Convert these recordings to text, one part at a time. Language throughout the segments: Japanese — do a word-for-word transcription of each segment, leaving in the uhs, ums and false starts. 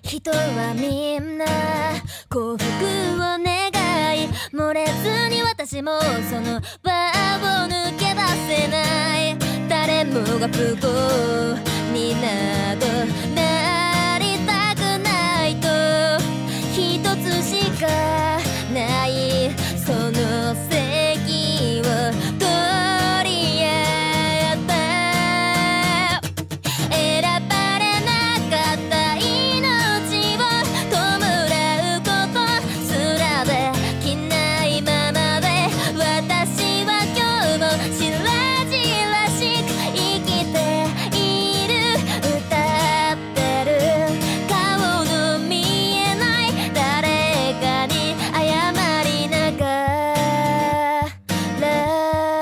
人はみんな幸福を願い、漏れずに私もその場を抜け出せない。誰もが不幸になどなりたくないと一つしかないその席を取り合った選ばれなかった命を弔うことすらできないままで、私は今日も白々しく生きている。歌ってる顔の見えない誰かに謝りながら、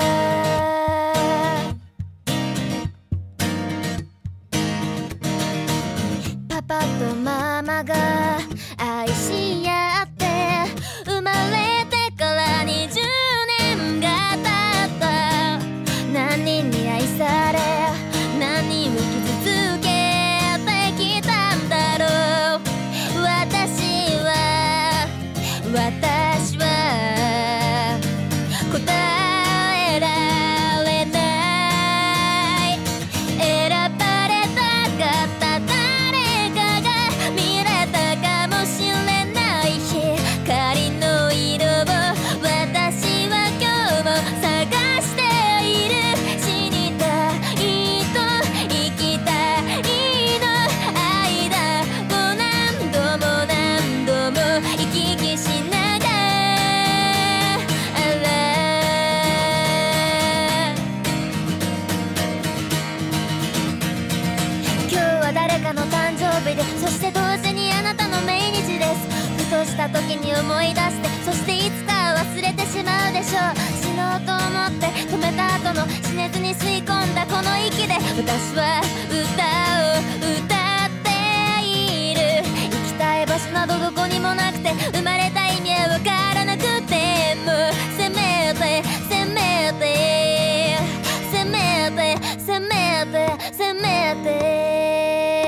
パパとママが愛し合って生まれてからにじゅうねんが経った。何人に愛され何人を傷つけてきたんだろう。私は私は答えられない。選ばれたかった誰かが見れたかもしれない光の色を私は今日も探している。死にたいと生きたいの間を何度も何度も行き来しながら、今日は誰かの誕生日で、そして同時にあなたの命日です。ふとした時に思い出して、そしていつか忘れてしまうでしょう。死のうと思って止めた後の死ねずに吸い込んだこの息で、私は歌を歌っている。行きたい場所などどこにもなくて、生まれた意味は分からなくても、せめてせめてせめてせめてせめて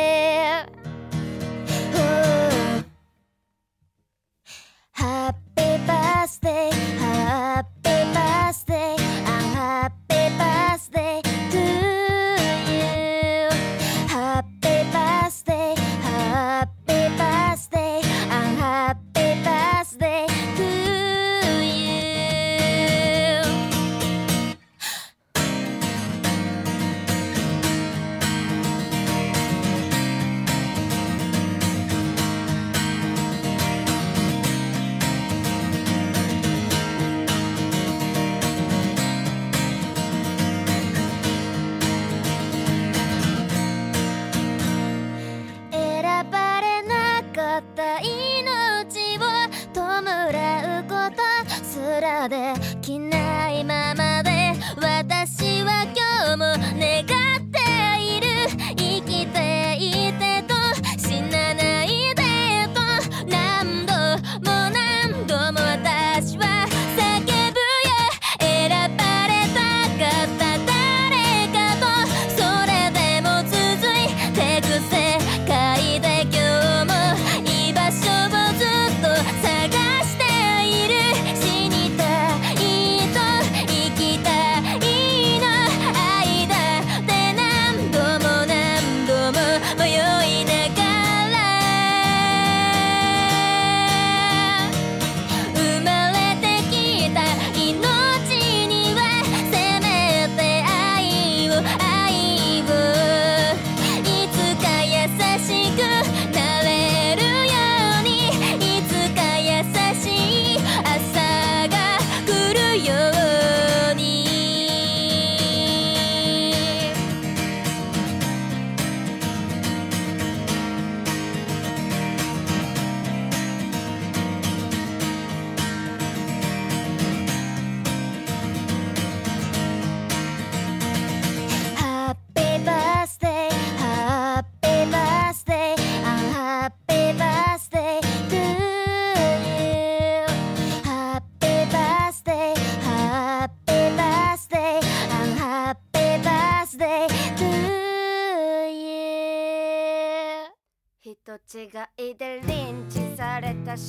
Happy birthday, happy birthday, and happy birthday to you. Happy birthday, happy birthday, and happy birthday to you. 選ばれなかった命を弔うことすらできないままで、私は今日も願っている。生きていてと死なないでと何度も何度も私は叫ぶよ。選ばれたかった誰かとそれでも続いてく世界で、今日も居場所をずっと探している。死にたいと生きたいの間で何度も何度も迷いながら、生まれてきた命にはせめて愛を愛をいつか優しくなれるように、いつか優しい朝が来るように。Happy birthday, happy birthday, and happy birthday to you. Happy birthday, happy birthday, and happy birthday to you. 人違いでリンチされた少